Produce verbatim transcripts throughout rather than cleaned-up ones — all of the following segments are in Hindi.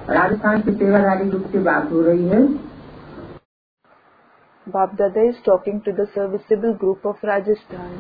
राजस्थान की सेवाधारी ग्रुप से बात हो रही है। Bap Dada is talking to the serviceable group of Rajasthan.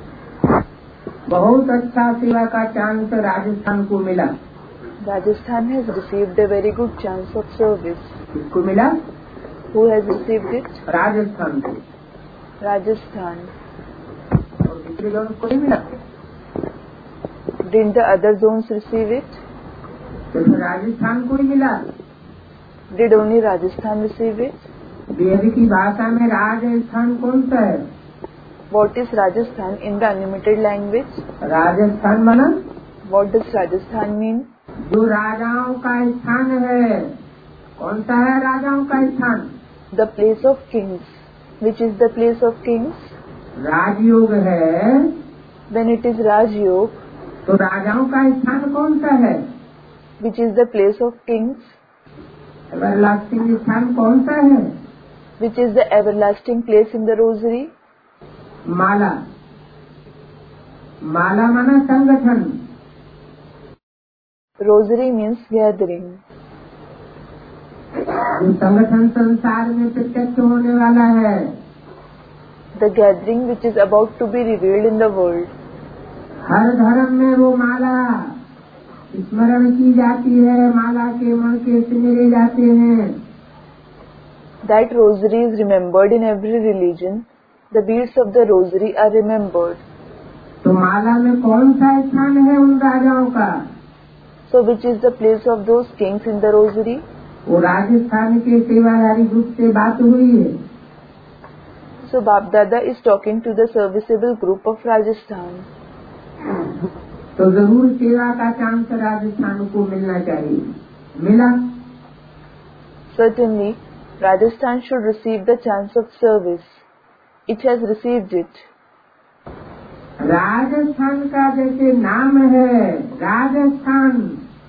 बहुत अच्छा सेवा का चांस राजस्थान को मिला। Rajasthan has received a very good chance of service. किसको मिला? Who has received it? Rajasthan को। Rajasthan. और दूसरे जोन को नहीं मिला? Didn't the other zones receive it? तो राजस्थान को ही मिला। Did only Rajasthan receive it? वेद की भाषा में राजस्थान कौन सा है? What is Rajasthan in the unlimited language? Rajasthan माना? What does Rajasthan mean? जो राजाओं का स्थान है। कौन सा है राजाओं का स्थान? The place of kings. Which is the place of kings? राजयोग है। When it is Raj Yoga, तो राजाओं का स्थान कौन सा है? which is the place of kings? Everlasting स्थान कौन सा है? Which is the everlasting place in the rosary? माला। माला माना संगठन। Rosary means gathering. जो संगठन संसार में प्रत्यक्ष होने वाला है। The gathering which is about to be revealed in the world. हर धर्म में वो माला स्मरण की जाती है। माला के मण के सिमरे जाते हैं। That rosary is remembered in every religion. The beads of the rosary are remembered. तो माला में कौन सा स्थान है उन राजाओं का? So which is the place of those kings in the rosary? वो राजस्थान के सेवाधारी ग्रुप से बात हुई है। So Bap Dada is talking to the serviceable group of Rajasthan. तो जरूर सेवा का चांस राजस्थान को मिलना चाहिए। मिला? Certainly, Rajasthan should receive the chance of service. It has received it. Rajasthan का जैसे नाम है Rajasthan,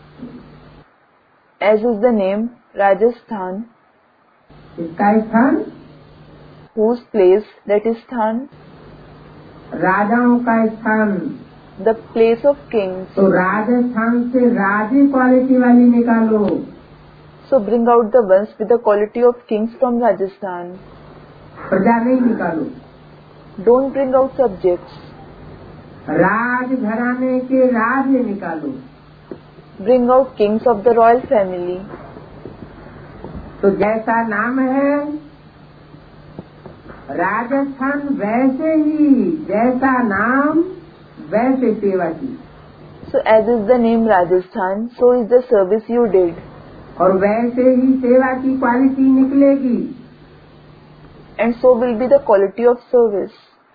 As is the name Rajasthan, इसका स्थान whose place that is Sthan, राजाओं का स्थान। the place of kings. तो राजस्थान से राजी क्वालिटी वाली निकालो। So bring out the ones with the quality of kings from Rajasthan. प्रजा नहीं निकालो। Don't bring out subjects. राज घराने के राज्य निकालो। Bring out kings of the royal family. तो जैसा नाम है राजस्थान, वैसे ही जैसा नाम वैसे सेवा की। So as is the name Rajasthan, so is the service you did. और वैसे ही सेवा की क्वालिटी निकलेगी। And so will be the quality of service.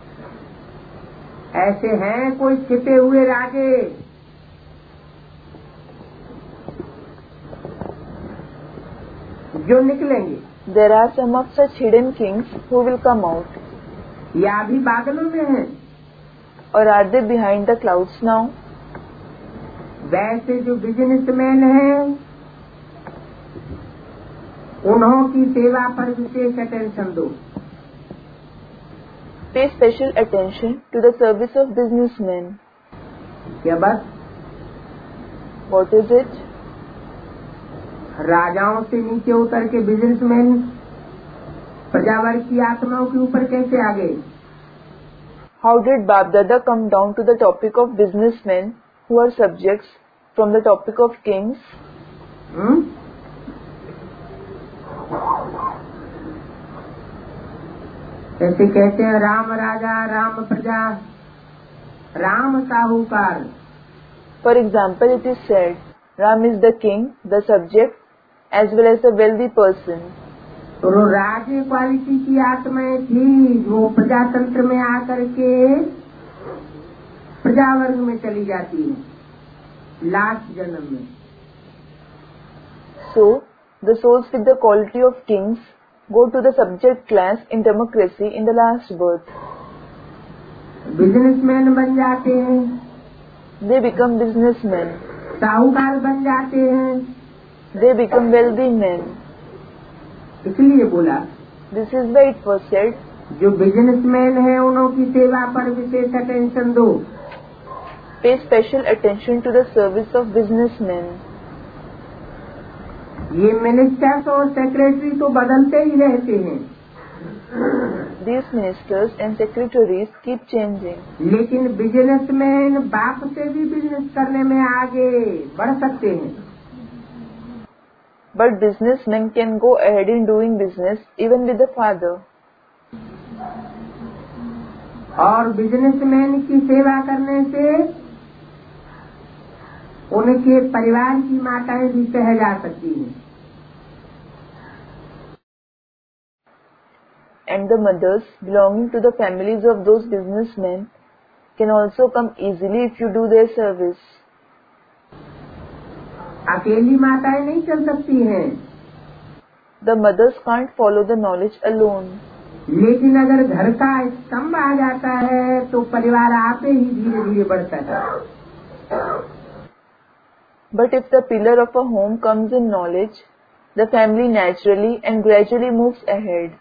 ऐसे हैं कोई छिपे हुए राजे, जो निकलेंगे। There are some of such hidden kings who will come out. या भी बादलों में हैं। Or are they behind the clouds now? वैसे जो बिजनेसमैन हैं, उन्हों की सेवा पर विशेष अटेंशन दो। Pay special attention to the service of businessmen. क्या बात? What is it? राजाओं से नीचे उतर के बिजनेसमैन प्रजावर्ग की आत्माओं के ऊपर कैसे आ गए? How did Bap Dada come down to the topic of businessmen who are subjects from the topic of kings? Hmm? जैसे कहते हैं राम राजा, राम प्रजा, राम साहूकार। For example, it is said, Ram is the king, the subject, as well as the wealthy person. तो राजे क्वालिटी की आत्माएं थी जो प्रजातंत्र में आकर के प्रजावर्ग में चली जाती है लास्ट जन्म में। So, the souls with the quality of kings go to the subject class in democracy in the last birth. Businessman बन जाते हैं। They become businessmen. साहूकार बन जाते हैं। They become wealthy men. इसलिए बोला, This is why it was said, जो बिजनेसमैन है उन्हों की सेवा पर विशेष अटेंशन दो। Pay special attention to the service of businessmen. ये मिनिस्टर्स और सेक्रेटरी तो बदलते ही रहते हैं, These ministers and secretaries keep changing. लेकिन बिजनेसमैन बाप से भी बिजनेस करने में आगे बढ़ सकते हैं। But businessmen can go ahead in doing business even with the father. और बिजनेसमैन की सेवा करने से उनके परिवार की माताएं भी सह जा सकती हैं। And the mothers belonging to the families of those businessmen can also come easily if you do their service. अकेली माताएं नहीं चल सकती हैं, The mothers can't follow the knowledge alone. लेकिन अगर घर का स्तंभ आ जाता है तो परिवार आपे ही धीरे धीरे बढ़ता है। But if the pillar of a home comes in knowledge, the family naturally and gradually moves ahead.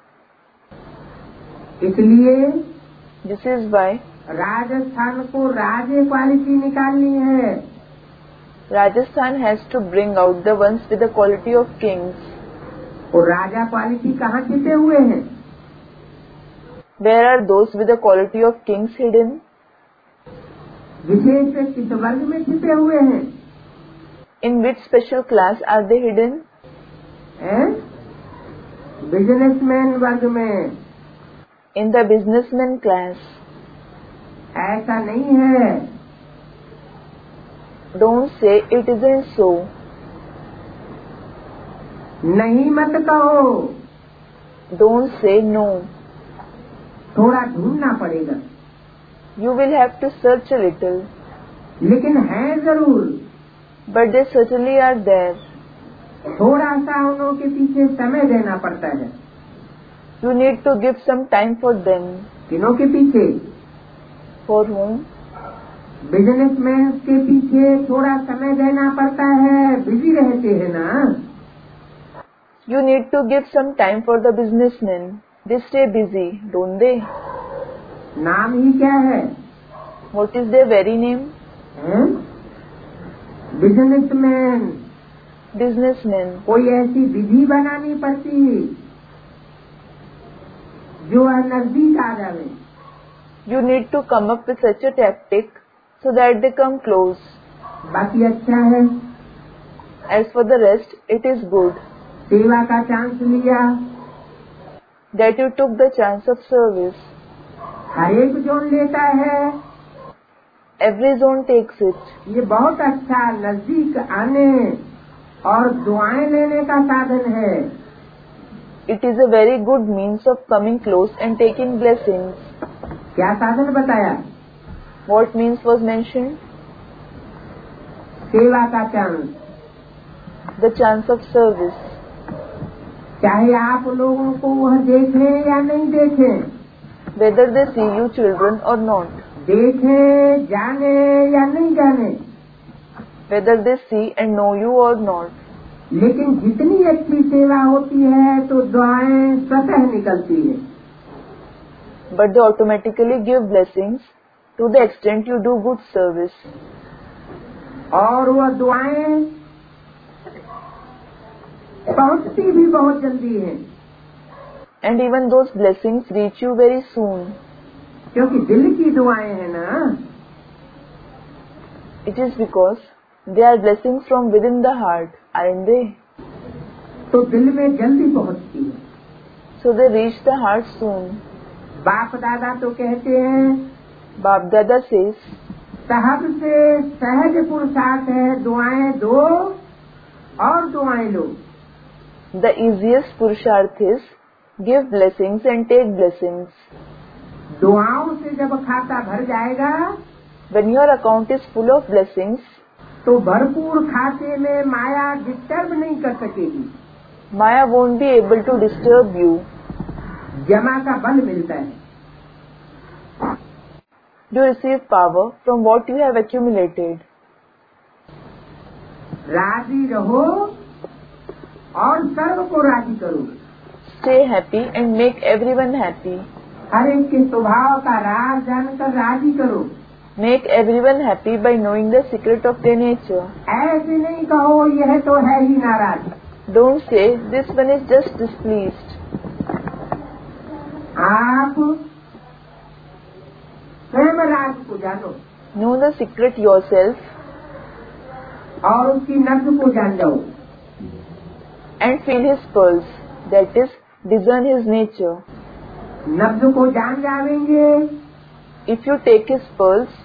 इसलिए This is why राजस्थान को राजे क्वालिटी निकालनी है। Rajasthan has to bring out the ones with the quality of kings. और राजा क्वालिटी कहाँ छिपे हुए हैं? Where are those with the quality of kings hidden? विशेष किस वर्ग में छिपे हुए हैं? In which special class are they hidden? Businessman वर्ग में। In the businessman class. ऐसा नहीं है। Don't say it isn't so. नहीं मत कहो। Don't say no. थोड़ा ढूंढना पड़ेगा। You will have to search a little. लेकिन है जरूर। But they certainly are there. थोड़ा सा उनों के पीछे समय देना पड़ता है। You need to give some time for them. किनों के पीछे? For whom? बिजनेसमैन के पीछे थोड़ा समय देना पड़ता है, बिजी रहते हैं ना। You need to give some time for the businessmen. They stay busy, don't they? नाम ही क्या है? What is their very name? Businessman. Businessmen. कोई ऐसी विधि बनानी पड़ती जो नजदीक आ जाए। You need to come up with such a tactic so that they come close. बाकी अच्छा है। As for the rest, it is good सेवा का चांस लिया, that you took the chance of service. हर एक जोन लेता है। Every zone takes it. ये बहुत अच्छा नजदीक आने और दुआएं लेने का साधन है। It is a very good means of coming close and taking blessings. क्या साधन बताया? What means was mentioned? सेवा का chance. The chance of service. चाहे आप लोगों को वह देखें या नहीं देखें, Whether they see you children or not. देखें, जाने या नहीं जाने, Whether they see and know you or not. लेकिन जितनी अच्छी सेवा होती है तो दुआएं स्वतः निकलती है। But they automatically give blessings to the extent you do good service. और वह दुआएं पहुंचती भी बहुत जल्दी हैं। And even those blessings reach you very soon. क्योंकि दिल की दुआएं हैं ना। It is because they are blessings from within the heart, aren't they? तो दिल में जल्दी पहुंचती है। So they reach the heart soon. बाप दादा तो कहते हैं, Bap Dada says, साहब से सहज पुरुषार्थ है, दुआएं दो और दुआएं लो। the easiest purusharth is give blessings and take blessings. दुआओं से जब खाता भर जाएगा, When your account is full of blessings, तो भरपूर खाते में माया डिस्टर्ब नहीं कर सकेगी। Maya won't be able to disturb you. जमा का बल मिलता है। You receive power from what you have accumulated. राजी रहो और सर्व को राजी करो। Stay happy and make everyone happy. हर एक के स्वभाव का राज जानकर राजी करो। Make everyone happy by knowing the secret of their nature. ऐसे नहीं कहो यह तो है ही नाराज। Don't say, this one is just displeased. आप स्वयं राज को जानो Know the secret yourself और उसकी नब्ज को जान जाओ। and feel his pulse, that is, discern his nature. नब्ज को जान जावेंगे If you take his pulse,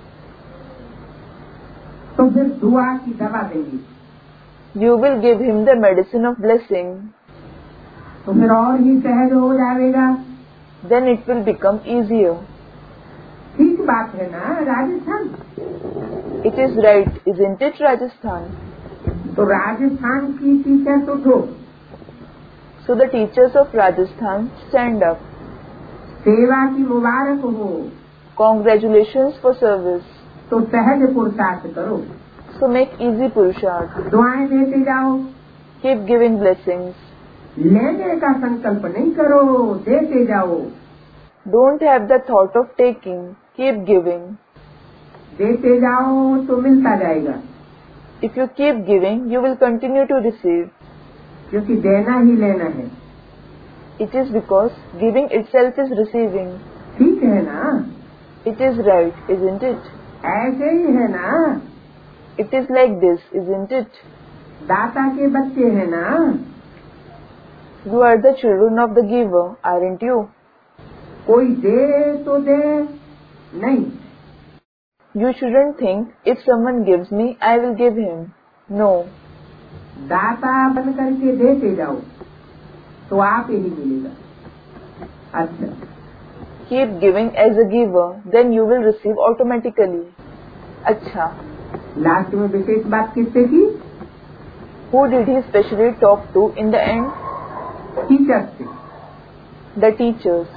तो फिर दुआ की दवा देंगे, you will give him the medicine of blessing. तो फिर और ही सहज हो जाएगा। Then it will become easier. ठीक बात है ना Rajasthan? It is right, isn't it, Rajasthan? तो राजस्थान की टीचर उठो, So the teachers of Rajasthan stand up. सेवा की मुबारक हो, Congratulations for service. तो सहज पुरुषार्थ करो, So make easy Purusharth. दुआएं देते जाओ। Keep giving blessings. लेने का संकल्प नहीं करो, देते जाओ। Don't have the thought of taking. Keep giving. देते जाओ तो मिलता जाएगा, If you keep giving, you will continue to receive. क्योंकि देना ही लेना है। It is because giving itself is receiving. ठीक है ना? It is right, isn't it? ऐसे ही है ना? It is like this, isn't it? दाता के बच्चे हैं ना? You are the children of the giver, aren't you? कोई दे तो दे, नहीं। You shouldn't think, if someone gives me, I will give him. No. दाता बन करके देते जाओ, तो आप ही मिलेगा। अच्छा, Keep giving as a giver, then you will receive automatically. अच्छा, लास्ट में विशेष बात किससे की? who did he specially talk to in the end? Teacher से। The teachers.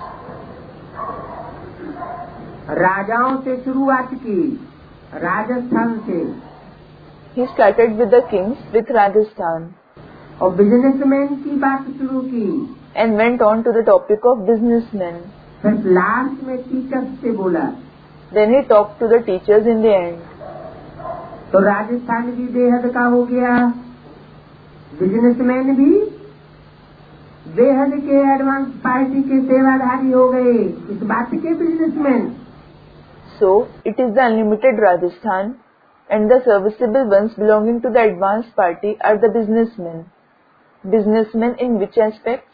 राजाओं से शुरुआत की, राजस्थान से, He started with the kings with Rajasthan और बिजनेसमैन की बात शुरू की, and went on to the topic of businessmen. फिर लास्ट में टीचर से बोला। Then he talked to the teachers in the end. तो राजस्थान भी बेहद का हो गया, बिजनेसमैन भी बेहद के एडवांस पार्टी के सेवाधारी हो गए। इस बात के businessman, So, it is the unlimited Rajasthan, and the serviceable ones belonging to the advanced party are the businessmen. Businessmen in which aspect?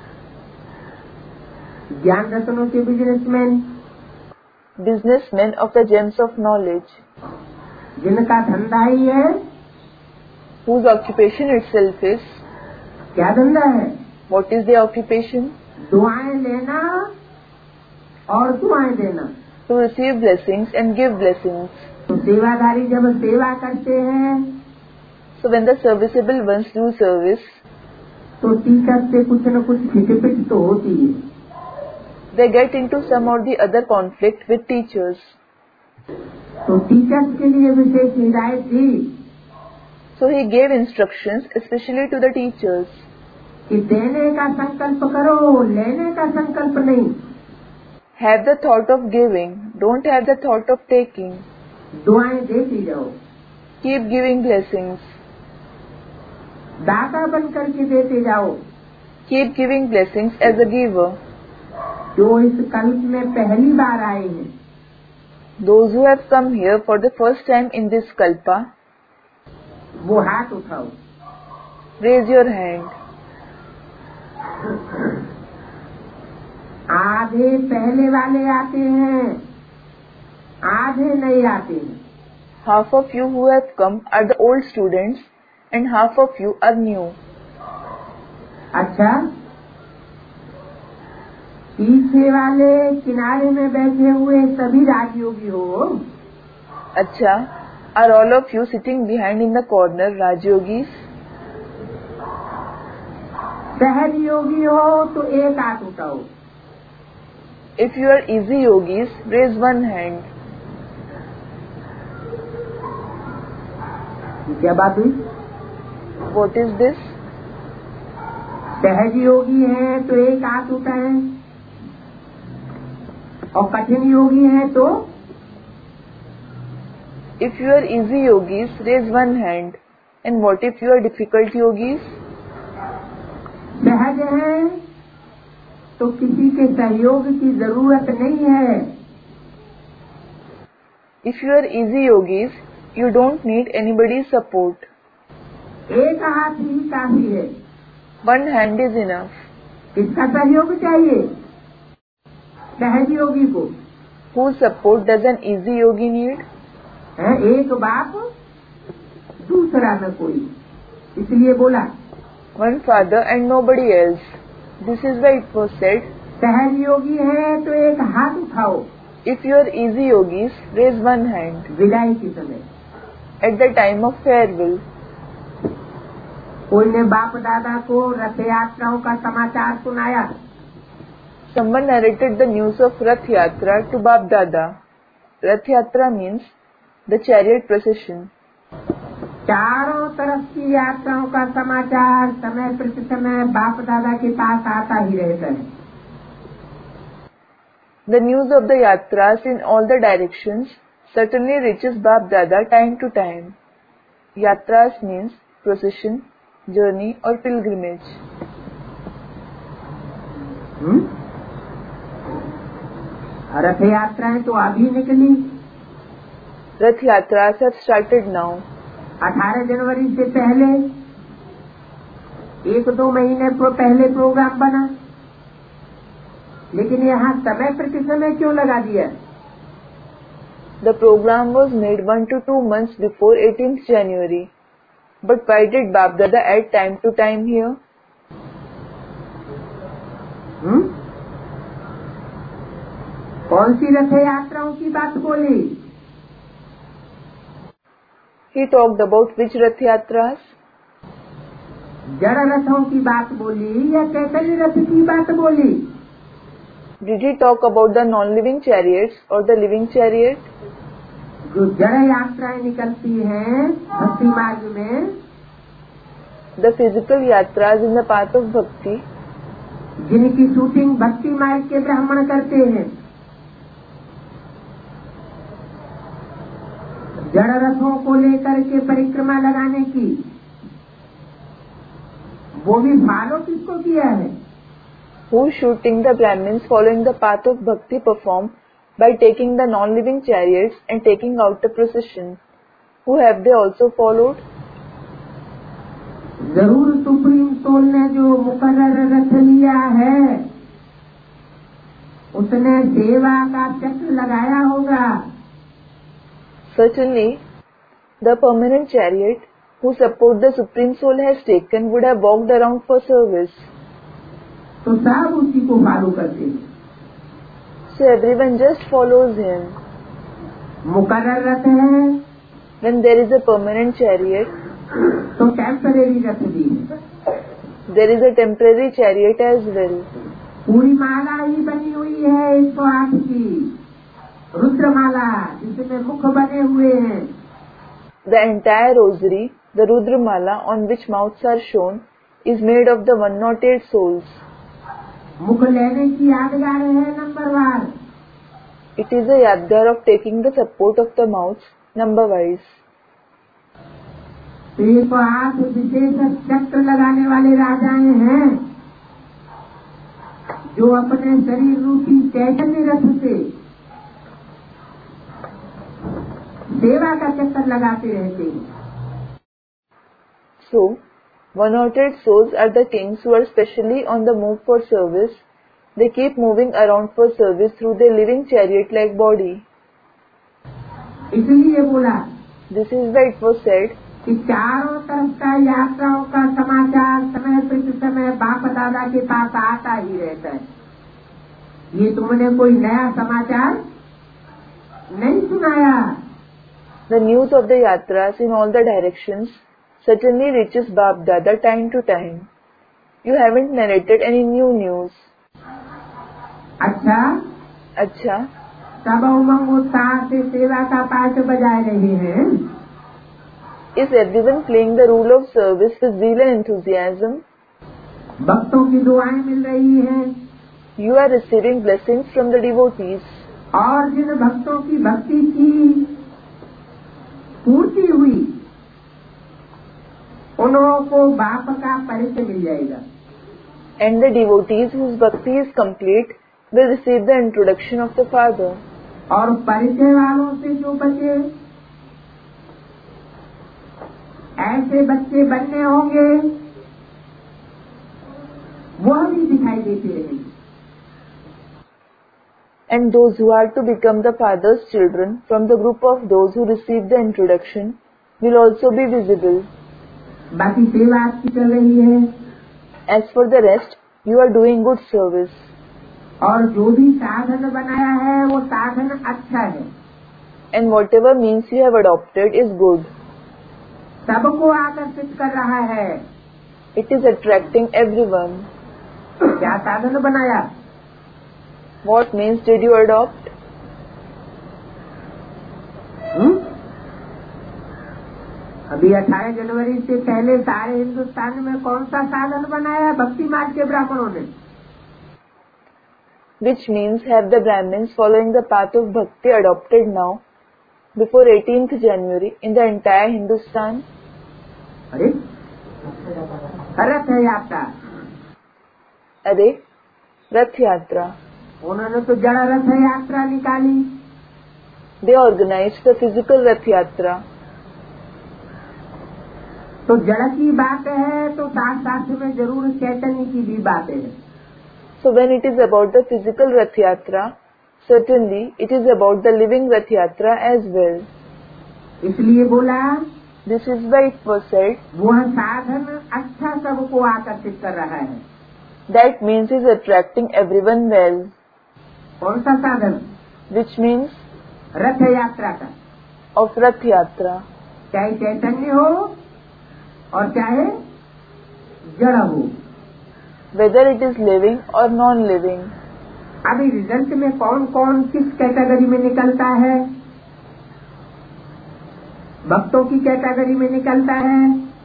ज्ञान रत्नों के businessman, Businessmen of the gems of knowledge, जिनका धंधा ही है। whose occupation itself is. क्या धंधा है? What is their occupation? दुआएं लेना और दुआएं देना। To receive blessings and give blessings. तो सेवाधारी जब सेवा करते हैं, So when the serviceable ones do service, तो टीचर से कुछ न कुछ खिचपिच तो होती है। they get into some or the other conflict with teachers. तो टीचर्स के लिए विशेष हिदायत थी So he gave instructions especially to the teachers. कि देने का संकल्प करो, लेने का संकल्प नहीं। Have the thought of giving, don't have the thought of taking. दुआएं देती जाओ, Keep giving blessings. दाता बन करके देते जाओ। Keep giving blessings as a giver. जो इस कल्प में पहली बार आए हैं, Those who have come here for the first time in this kalpa, वो हाथ उठाओ। raise your hand. आधे पहले वाले आते हैं, आधे नहीं आते हैं। Half of you who have come are the old students and half of you are new. अच्छा, पीछे वाले किनारे में बैठे हुए सभी राजयोगी हो। Acha, are all of you sitting behind in the corner Rajyogis? सहज योगी हो तो एक हाथ उठाओ। If you are easy yogis, raise one hand. क्या बात हुई? What is this? सहज योगी है तो एक हाथ उठाए, और कठिन योगी है तो If you are easy yogis, raise one hand. And what if you are difficult yogis? सहज है तो किसी के सहयोग की जरूरत नहीं है। If you are easy yogis, you don't need anybody's support. एक हाथ ही काफी है। One hand is enough. किसका सहयोग चाहिए? सहज योगी को। Whose support does an easy yogi need? है एक बाप, दूसरा न कोई, इसलिए बोला One father and nobody else. This is why it was said, सहज योगी है तो एक हाथ उठाओ। if you are easy yogis, raise one hand. विदाई के समय At the time of farewell, कोई ने बाप दादा को रथ यात्राओं का समाचार सुनाया। someone narrated the news of Rath Yatra to Bap Dada. Rath Yatra means the chariot procession. चारों तरफ की यात्राओं का समाचार समय प्रति समय बाप दादा के पास आता ही रहता है। The news of the yatras in all the directions certainly reaches Bap Dada time to time. Yatras means procession, journey or pilgrimage. हम्म? रथ यात्राएं तो अभी निकली। Rath Yatras have started now. अठारह जनवरी से पहले एक दो महीने प्रो पहले प्रोग्राम बना, लेकिन यहाँ समय प्रति समय क्यों लगा दिया? The program was made one to two months before eighteenth January. But why did Bap Dada add time to time here? हुँ? कौन सी रथ यात्राओं की बात बोली? He talked about which Rath Yatras? जड़ रथों की बात बोली या चैतन्य रथ की बात बोली? Did he talk about the non-living chariots or the living chariot? जो जड़ यात्राएं निकलती हैं भक्ति मार्ग में, The physical yatras in the path of bhakti, जिनकी शूटिंग भक्ति मार्ग के ब्राह्मण करते हैं, जड़ रथों को लेकर के परिक्रमा लगाने की, वो भी फॉलो किसको किया है? who shooting the Brahmins following the path of bhakti perform by taking the non-living chariots and taking out the procession. Who have they also followed? जरूर सुप्रीम सोल ने जो मुकर्रर रथ लिया है उसने सेवा का चक्र लगाया होगा। Certainly, the permanent chariot who support the Supreme Soul has taken would have walked around for service. तो सब उसी को फॉलो करते हैं। So everyone just follows him. मुकर्रर रथ है When there is a permanent chariot, तो टेम्परेरी रथ भी है। there is a temporary chariot as well. पूरी माला ही बनी हुई है एक सौ आठ की रुद्रमाला, जिसमें मुख बने हुए हैं। The entire rosary, the Rudramala on which mouths are shown, is made of the one hundred eight souls. मुख लेने की यादगार है नंबरवार। It is a yadgar of taking the support of the mouths, number wise. तो एक सौ आठ विशेष चक्र लगाने वाले राजाएं हैं जो अपने शरीर रूपी चैतन्य रथ से सेवा का चक्कर लगाते रहते हैं। So, one hundred eight souls are the kings who are specially on the move for service. They keep moving around for service through their living chariot-like body. इसलिए बोला This is why it was said कि चारों तरफ का यात्राओं का समाचार समय प्रति समय बाप दादा के पास आता ही रहता है। ये तुमने कोई नया समाचार नहीं सुनाया। the news of the yatras in all the directions certainly reaches Bap Dada time to time. You haven't narrated any new news. अच्छा अच्छा, सब उमंग उत्साह से सेवा का पाठ बजाए रहे हैं। is everyone playing the role of service with zeal and enthusiasm? भक्तों की दुआएं मिल रही हैं You are receiving blessings from the devotees. और जिन भक्तों की भक्ति की पूर्ति हुई उन्हों को बाप का परिचय मिल जाएगा। And the devotees whose bhakti is complete will receive the introduction of the Father. और परिचय वालों से जो बचे, ऐसे बच्चे बनने होंगे, वह भी दिखाई देते रहेंगे. And those who are to become the Father's children from the group of those who receive the introduction will also be visible. बाकी सेवा आपकी चल रही है. As for the rest, you are doing good service. और जो भी साधन बनाया है वो साधन अच्छा है. And whatever means you have adopted is good. सबको आकर्षित कर रहा है. It is attracting everyone. क्या साधन बनाया? What means did you adopt? हुँ? अभी अठारह जनवरी से पहले सारे हिंदुस्तान में कौन सा साधन बनाया भक्ति मार्ग के ब्राह्मणों ने? Which means have the Brahmins following the path of bhakti adopted now before eighteenth January in the entire Hindustan? अरे रथ यात्रा. अरे रथ यात्रा. उन्होंने तो जड़ रथ यात्रा निकाली. They organized the physical rath yatra. तो जड़ की बात है तो साथ साथ में जरूर चैतन्य की भी बात है. So when it is about the physical rath yatra, certainly it is about the living rath yatra as well. इसलिए बोला, this is why it was said, वह साधन अच्छा सबको आकर्षित कर रहा है. That means is attracting everyone well. कौन सा साधन? Which means रथ यात्रा का. of rath yatra. चाहे चैतन्य हो और चाहे जड़ हो. Whether it is living or non-living. अभी रिजल्ट में कौन कौन किस कैटेगरी में निकलता है? भक्तों की कैटेगरी में निकलता है,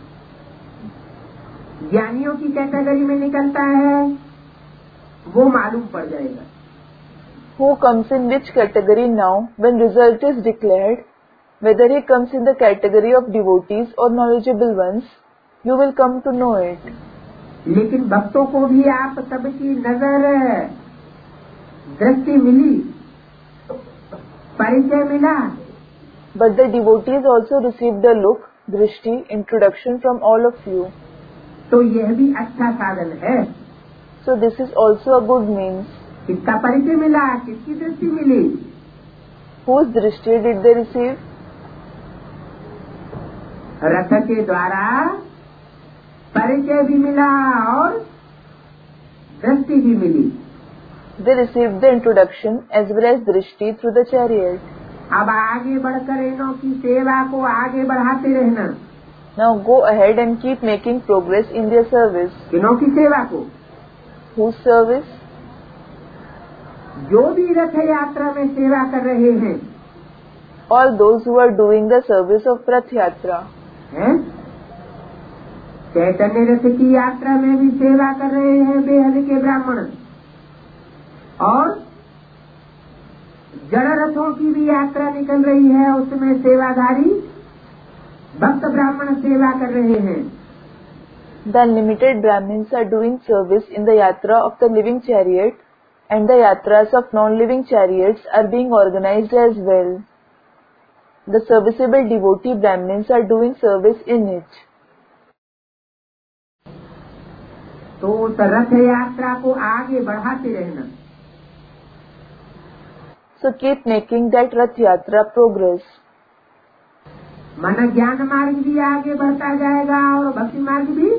ज्ञानियों की कैटेगरी में निकलता है, वो मालूम पड़ जाएगा. Who comes in which category now when result is declared? Whether he comes in the category of devotees or knowledgeable ones, you will come to know it. लेकिन भक्तों को भी आप सबकी नजर दृष्टि मिली, परिचय मिला. But the devotees also received the look, drishti, introduction from all of you. तो यह भी अच्छा साधन है. So this is also a good means. किसका परिचय मिला, किसकी दृष्टि मिली? Whose drishti did they receive? रथ के द्वारा परिचय भी मिला और दृष्टि भी मिली. They received the introduction as well as drishti through the chariot. अब आगे बढ़कर इनों की सेवा को आगे बढ़ाते रहना. Now go ahead and keep making progress in their service. इनों की सेवा को. Whose service? जो भी रथ यात्रा में सेवा कर रहे हैं. All those who are doing the service of Rath Yatra. हैं? चैतन्य रथ की यात्रा में भी सेवा कर रहे हैं बेहद के ब्राह्मण. और जड़ रथों की भी यात्रा निकल रही है, उसमें सेवाधारी भक्त ब्राह्मण सेवा कर रहे हैं. The unlimited Brahmins are doing service in the yatra of the living chariot, and the yatras of non-living chariots are being organized as well. The serviceable devotee Brahmins are doing service in it. तो उस रथ यात्रा को आगे बढ़ाते रहना. So keep making that Rath Yatra progress. मन ज्ञान मार्ग भी आगे बढ़ता जाएगा और भक्ति मार्ग भी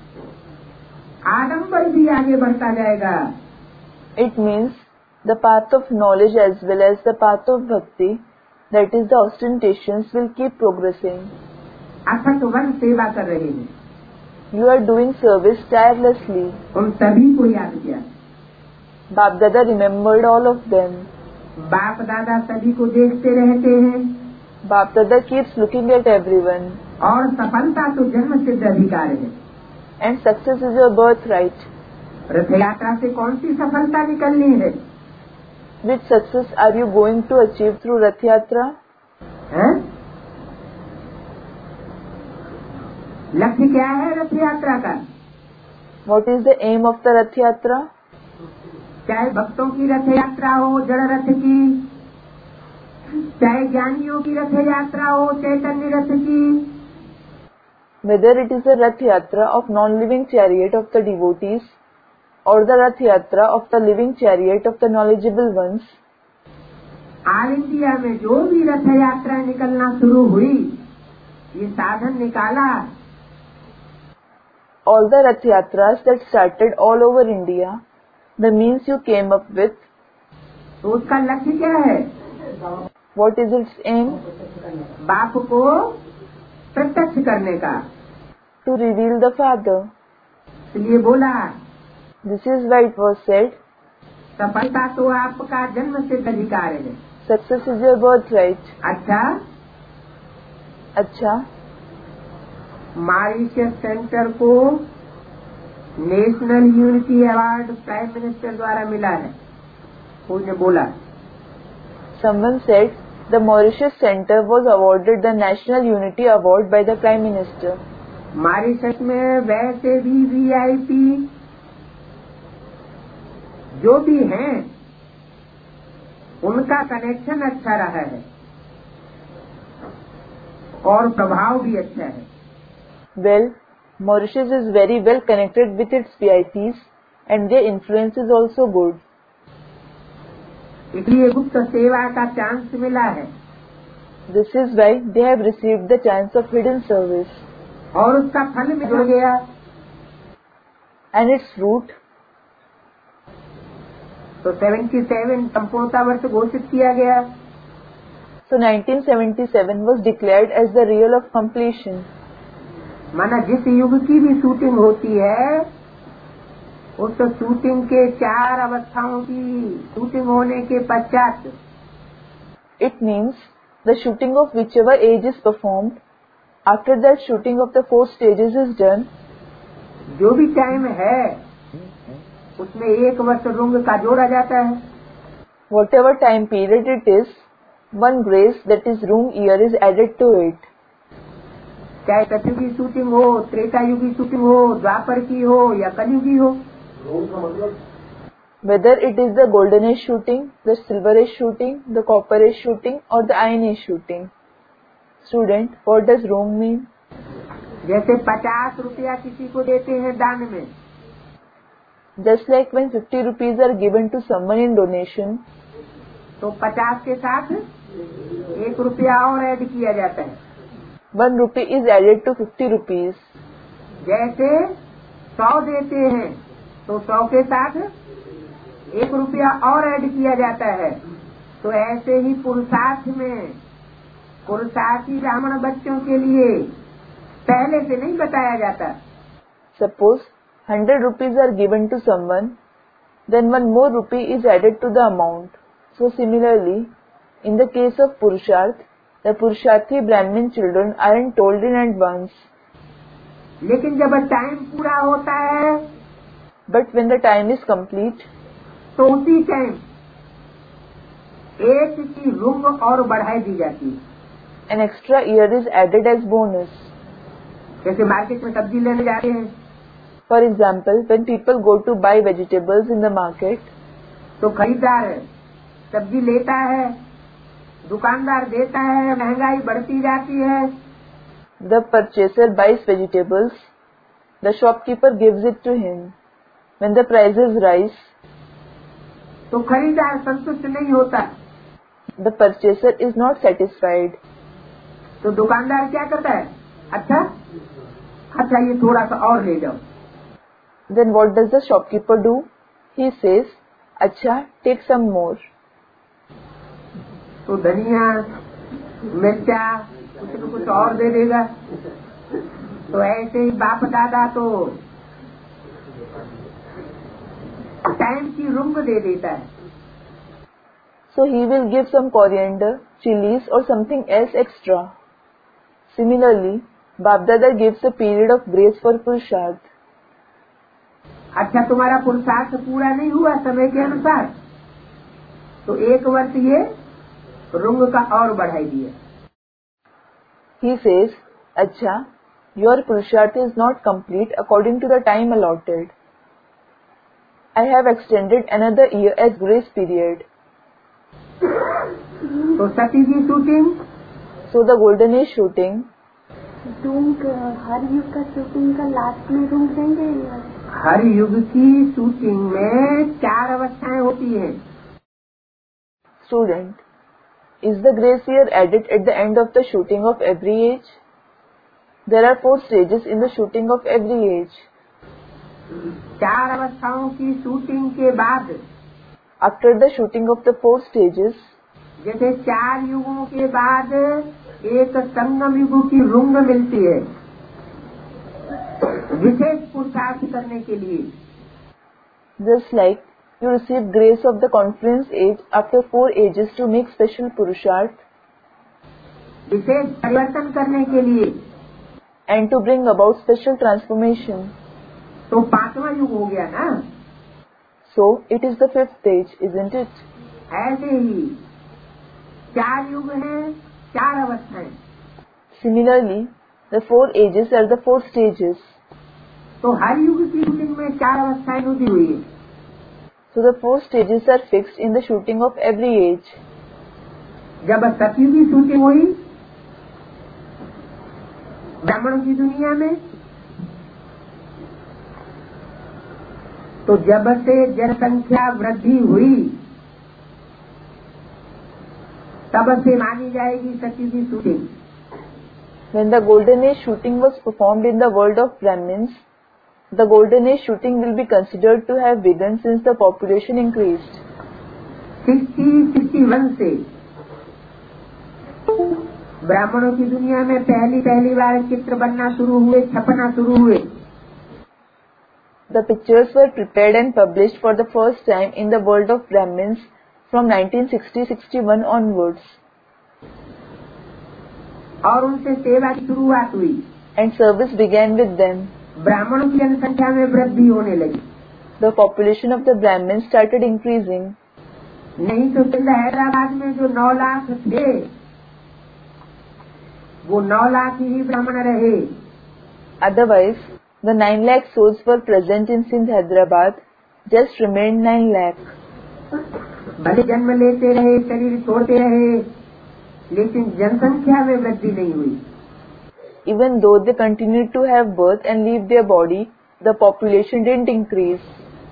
आडंबर भी आगे बढ़ता जाएगा. It means the path of knowledge as well as the path of bhakti, that is the ostentations, will keep progressing. अथक वन सेवा कर रहे हैं. You are doing service tirelessly. उन सभी को याद किया. Bap Dada remembered all of them. बाप दादा सभी को देखते रहते हैं. Bap Dada keeps looking at everyone. और सफलता तो जन्म सिद्ध अधिकार है. And success is your birthright. रथ यात्रा से कौन सी सफलता निकलनी है? Which success are you going to achieve through Rath Yatra? है? लक्ष्य क्या है रथ यात्रा का? What is the aim of the Rath Yatra? चाहे भक्तों की रथ यात्रा हो जड़ रथ की, चाहे ज्ञानियों की रथ यात्रा हो चैतन्य रथ की, Whether it is the Rath Yatra of non-living chariot of the devotees or the Rath Yatra of the living chariot of the knowledgeable ones, all India में जो भी रथ यात्रा निकलना शुरू हुई, ये साधन निकाला, all the Rath Yatras that started all over India, the means you came up with, तो उसका लक्ष्य क्या है? what is its aim? बाप को प्रत्यक्ष करने का, To reveal the Father. इसलिए बोला This is why it was said, सफलता तो आपका जन्म सिद्ध अधिकार है। success is your birthright. अच्छा, अच्छा, मॉरिशस सेंटर को national unity award prime minister द्वारा मिला है, कोई ने बोला। someone said the Mauritius Center was awarded the National Unity Award by the Prime Minister. Mauritius में वैसे भी वीआईपी जो भी हैं, उनका कनेक्शन अच्छा रहा है और प्रभाव भी अच्छा है। Well, Mauritius is very well connected with its V I Ps and their influence is also good. इसलिए गुप्त सेवा का चांस मिला है। This is why they have received the chance of hidden service. और उसका फल में जुड़ गया, and its fruit, तो सतहत्तर संपूर्णता वर्ष घोषित किया गया। so nineteen seventy-seven was declared as the real of completion. माना जिस युग की भी शूटिंग होती है, उस शूटिंग के चार अवस्थाओं की शूटिंग होने के पश्चात, It means the shooting of whichever age is performed, after that shooting of the four stages is done, जो भी टाइम है उसमें एक वर्ष रुंग का जोड़ा जाता है। whatever time period it is, one grace that is room year is added to it. चाहे सतयुग की शूटिंग हो, त्रेता युग की शूटिंग हो, द्वापर की हो या कलयुगी हो। Whether it is the golden age shooting, the silver age shooting, the copper age shooting or the iron age shooting. Student, what does room mean? जैसे पचास रुपया किसी को देते हैं दान में, Just like when fifty rupees are given to someone in donation, तो पचास के साथ एक रुपया और ऐड किया जाता है। one rupee is added to fifty rupees. जैसे सौ देते हैं तो सौ के साथ एक रुपया और ऐड किया जाता है। तो ऐसे ही पुरुषार्थ में पुरुषार्थी ब्राह्मण बच्चों के लिए पहले से नहीं बताया जाता। Suppose hundred rupees are given to someone, then one more rupee is added to the amount. So similarly, in the case of Purusharth, the Purusharthi Brahmin children aren't told in advance. लेकिन जब टाइम पूरा होता है, But when the time is complete, तो उसी टाइम एक की रुंग और बढ़ाई दी जाती है। an extra year is added as bonus. जैसे मार्केट में सब्जी लेने जाते हैं, For example, when people go to buy vegetables in the market, तो खरीदार सब्जी लेता है, दुकानदार देता है, महंगाई बढ़ती जाती है। the purchaser buys vegetables, the shopkeeper gives it to him. When the prices rise, तो खरीदार संतुष्ट नहीं होता, the purchaser is not satisfied. तो दुकानदार क्या करता है? अच्छा अच्छा ये थोड़ा सा और ले जाओ। Then what does the shopkeeper do? He says, "Acha, take some more." तो धनिया मिर्चा कुछ न कुछ और दे देगा। तो ऐसे ही बाप दादा तो टाइम की रुंग दे देता है। So he will give some coriander, chilies or something else extra. Similarly, Bapdada gives a period of grace for Purusharth. अच्छा तुम्हारा पुरुषार्थ पूरा नहीं हुआ समय के अनुसार, तो एक वर्ष ये रुंग का और बढ़ाई दिया। He says, "Acha, Your Purushartha is not complete according to the time allotted. I have extended another year as grace period. तो सती की shooting, So the golden age shooting, रुंग हर युग का शूटिंग का लास्ट में रुंग देंगे। हर युग की शूटिंग में चार अवस्थाएं होती हैं। student, is the grace year added at the end of the shooting of every age? There are four stages in the shooting of every age. चार अवस्थाओं की शूटिंग के बाद, After the shooting of the four stages, जैसे चार युगों के बाद एक संगम युग की रुंग मिलती है विशेष पुरुषार्थ करने के लिए, just like you receive grace of the conference age after four ages to make special purusharth विशेष परिवर्तन करने के लिए, and to bring about special transformation. तो पांचवा युग हो गया ना। So it is the fifth stage, isn't it? ऐसे ही चार युग हैं, चार अवस्थाएं, Similarly, the four ages are the four stages. तो हर युग की शूटिंग में चार अवस्थाएं होती हुई है। So the four stages are fixed in the shooting of every age. जब सतयुग की शूटिंग हुई ब्राह्मणों की दुनिया में, तो जब से जनसंख्या वृद्धि हुई तब से मानी जाएगी सतयुग की shooting. When the golden age shooting was performed in the world of Brahmins, the golden age shooting will be considered to have begun since the population increased. Sixty sixty one से ब्राह्मणों की दुनिया में पहली पहली बार चित्र बनना शुरू हुए, छपना शुरू हुए। The pictures were prepared and published for the first time in the world of Brahmins from nineteen sixty to sixty-one onwards, और उनसे सेवा की शुरुआत हुई। and service began with them. ब्राह्मणों की जनसंख्या में वृद्धि होने लगी। The population of the Brahmins started increasing. नहीं तो सिंध हैदराबाद में जो नौ लाख थे वो नौ लाख ही ब्राह्मण रहे। Otherwise, the nine lakh souls were present in Sindh, Hyderabad, just remained nine lakh. भले जन्म लेते रहे, शरीर छोड़ते रहे, लेकिन जनसंख्या में वृद्धि नहीं हुई। Even though they continued to have birth and leave their body, the population didn't increase.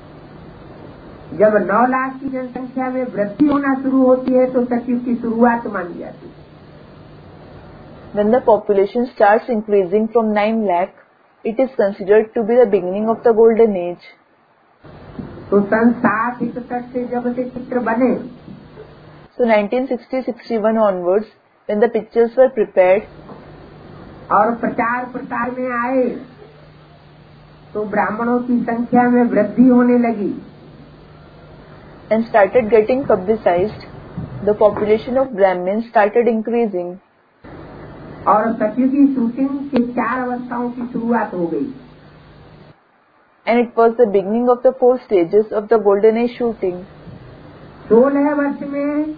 जब नौ लाख की जनसंख्या में वृद्धि होना शुरू होती है तो सतयुग की शुरुआत मानी जाती है। When the population starts increasing from nine lakh, it is considered to be the beginning of the golden age. तो सन साठ इकसठ से जब से चित्र बने, So nineteen sixty to sixty-one onwards, when the pictures were prepared और प्रचार प्रसार में आए तो ब्राह्मणों की संख्या में वृद्धि होने लगी। and started getting publicized, the population of Brahmins started increasing. और सतयुग की शूटिंग के चार अवस्थाओं की शुरुआत हो गई। And it was the beginning of the four stages of the golden age shooting. सोलह वर्ष में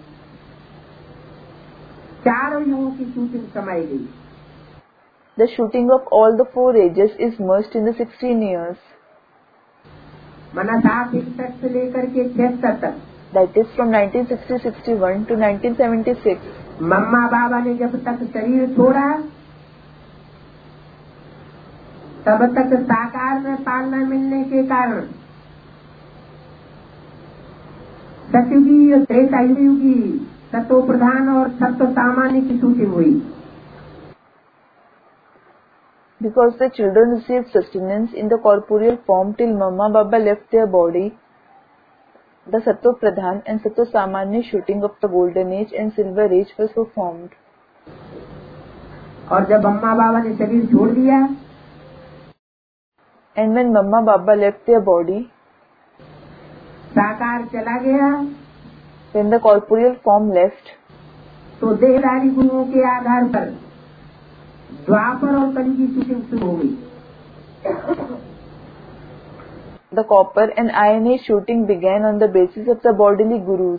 चारों युगों की शूटिंग समाई गई। The shooting of all the four ages is merged in the sixteen years. मना साठ इकसठ से लेकर के छिहत्तर तक, That is from nineteen sixty to sixty-one to nineteen seventy-six. मम्मा बाबा ने जब तक शरीर छोड़ा तब तक साकार में पालना मिलने के कारण सतयुगी और त्रेतायुगी सत्व प्रधान और सत्व सामान्य की शूटिंग हुई। Because the children received sustenance in the corporeal form till Mama Baba left their body, the Sattva Pradhan and Sattva Samanya shooting of the Golden Age and Silver Age was performed. और जब मम्मा बाबा ने शरीर छोड़ दिया, And when Mama Baba left their body, साकार चला गया, when the corporeal form left, तो देहधारी गुरुओं के आधार पर द्वापर और कली की शूटिंग शुरू हो गई। the copper and iron age shooting began on the basis of the bodily gurus.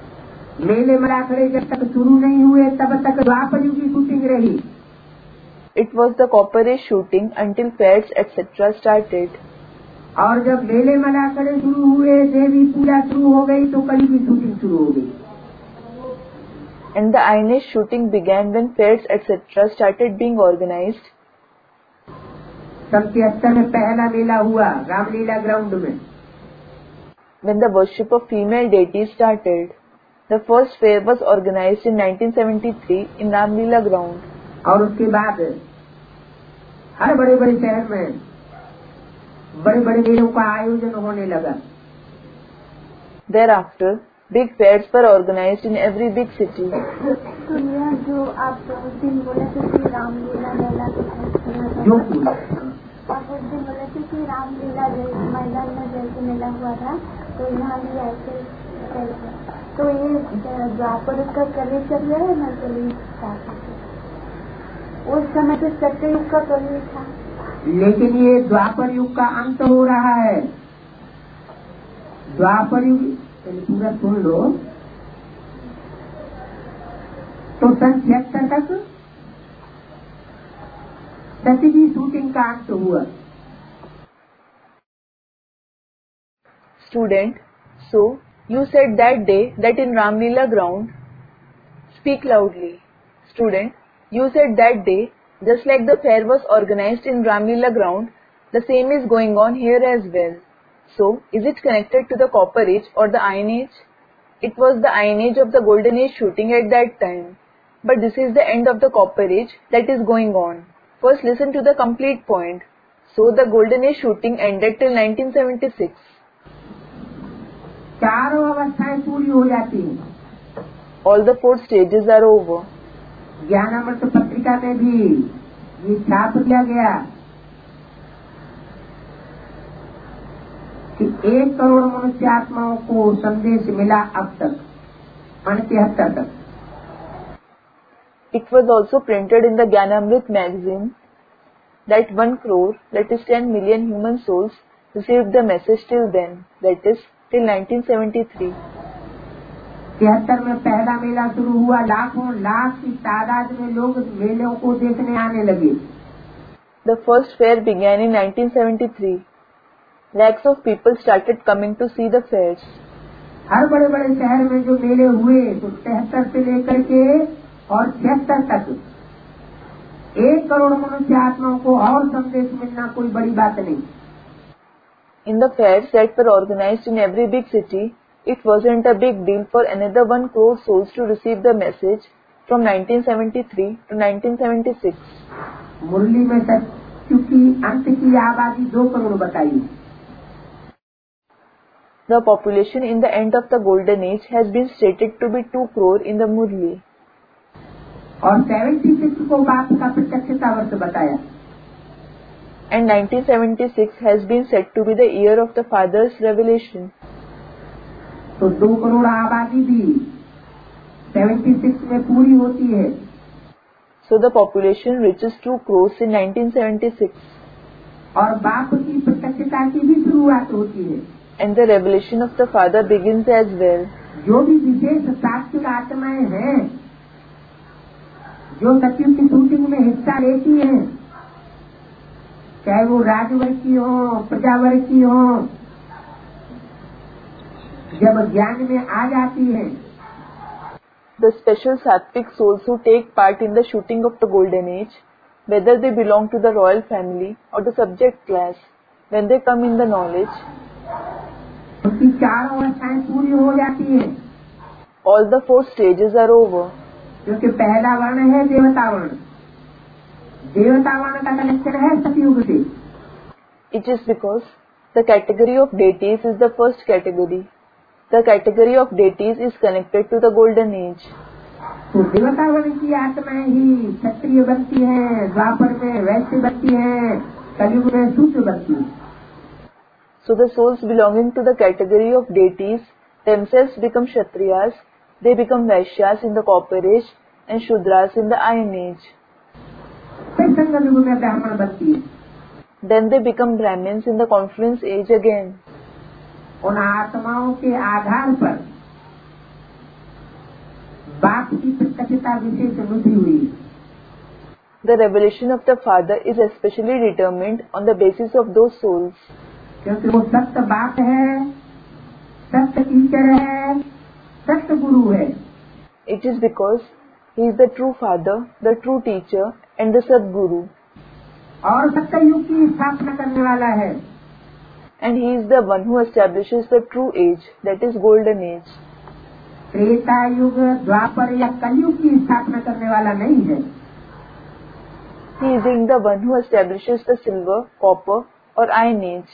मेले मराखड़े जब तक शुरू नहीं हुए तब तक द्वापर युग की शूटिंग रही। it was the copper age shooting until fairs et cetera started. और जब मेले मला खड़े शुरू हुए, देवी पूजा शुरू हो गई, तो कली की शूटिंग शुरू हो गई. And the Iron Age shooting began when fairs et cetera started being organized. सन तिहत्तर में पहला मेला हुआ रामलीला ग्राउंड में. When the worship of female deities started, the first fair was organized in nineteen seventy-three in Ramlila ground. और उसके बाद हर बड़े बड़े शहर में बड़े बड़े मेलों का आयोजन होने लगा. Thereafter, big fairs were organized in every big city. तो यह जो आप उस दिन बोले थे कि रामलीला मेला जो आप उस दिन बोले थे कि रामलीला मैदान में जैसे मेला हुआ था, तो यहाँ भी ऐसे. तो ये द्वापर का कली चल रहा है ना, कली उस समय तो सत्ययुग का कली था. लेकिन ये द्वापर युग का अंत हो रहा है. द्वापर युग पूरा सुन लो. तो सन छिहत्तर तक सती की शूटिंग का अंत हुआ. Student, so you said that day that in Ramlila ground, speak loudly. Student, you said that day, just like the fair was organized in Ramlila ground, the same is going on here as well. So, is it connected to the Copper Age or the Iron Age? It was the Iron Age of the Golden Age shooting at that time. But this is the end of the Copper Age that is going on. First listen to the complete point. So, the Golden Age shooting ended till nineteen seventy-six. चारों अवस्थाएं पूरी हो जाती हैं. All the four stages are over. ज्ञानामृत पत्रिका में भी ये छाप दिया गया कि एक करोड़ मनुष्य आत्माओं को संदेश मिला अब तक, मान तिहत्तर तक. It was also printed in the Gyanamrit magazine that one crore, that is ten million human souls, received the message till then, that is till nineteen seventy-three. तिहत्तर में पहला मेला शुरू हुआ. लाखों लाख की तादाद में लोग मेलों को देखने आने लगे. The first fair began in nineteen seventy-three. Lakhs of people started coming to see the fairs. हर बड़े बड़े शहर में जो मेले हुए, तो तिहत्तर से लेकर के और छिहत्तर तक एक करोड़ मनुष्य आत्माओं को और संदेश मिलना कोई बड़ी बात नहीं. In the fairs that were organized in every big city, it wasn't a big deal for another one crore souls to receive the message from nineteen seventy-three to nineteen seventy-six. मुरली में सत्ययुग की अंत की आबादी दो करोड़ बताई. The population in the end of the Golden Age has been stated to be two crore in the Murli. और छिहत्तर को बाप का प्रत्यक्षता वर्ष बताया. And nineteen seventy-six has been said to be the year of the Father's revelation. तो दो करोड़ आबादी भी छिहत्तर में पूरी होती है. So the population reaches two crores in nineteen seventy-six. और बाप की प्रत्यक्षता की भी शुरुआत होती है. And the revelation of the Father begins as well. जो भी विशेष सात्विक आत्माएं हैं, जो सत्ययुग की शूटिंग में हिस्सा लेती हैं, चाहे वो राजवर्ग की हो, प्रजावर्ग की हो, जब ज्ञान में आ जाती है, The special sattvic souls who take part in the shooting of the Golden Age, whether they belong to the royal family or the subject class, when they come in the knowledge, उसकी चारों अवस्थाएं पूरी हो जाती है. all the four stages are over. क्योंकि पहला वर्ण है देवता वर्ण. देवता वर्ण का कनेक्शन है सतयुग से. It is because the category of deities is the first category. The category of deities is connected to the Golden Age. तो देवता वर्ण की आत्माएं ही क्षत्रिय बनती हैं, द्वापर में वैश्य बनती हैं, कलयुग में शूद्र बनती हैं. So the souls belonging to the category of deities themselves become Kshatriyas, they become Vaishyas in the Copper Age and Shudras in the Iron Age. फिर संगम युग में ब्राह्मण बनती है. Then they become Brahmins in the Confluence Age again. उन आत्माओं के आधार पर बाप की प्रत्यक्षता विशेष रुचि हुई. The revelation of the Father is especially determined on the basis of those souls. क्योंकि वो सत्य बाप है, सत्य टीचर है, सत्य गुरु है. It is because he is the true Father, the true teacher and the Sadguru. और सत्य युग की स्थापना करने वाला है. And he is the one who establishes the true age, that is golden age. Treta युग, द्वापर या कलयुग की स्थापना करने वाला नहीं है. He is being the one who establishes the silver, copper or iron age.